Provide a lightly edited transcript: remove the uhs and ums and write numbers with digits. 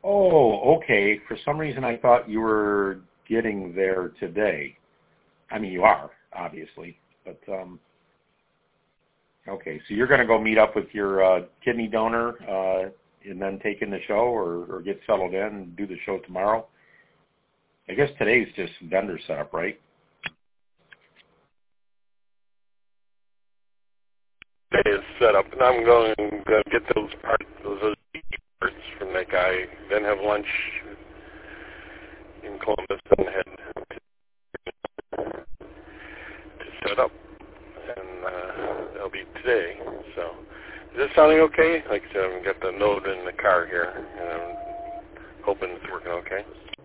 Oh, okay. For some reason, I thought you were getting there today. I mean, you are, obviously. But, okay. So you're going to go meet up with your kidney donor and then take in the show or get settled in and do the show tomorrow? I guess today's just vendor setup, right? Today is set up, and I'm going to get those parts from that guy, then have lunch in Columbus, and head to set up. And that'll be today. So, is this sounding okay? Like I said, I've got the note in the car here, and I'm hoping it's working okay.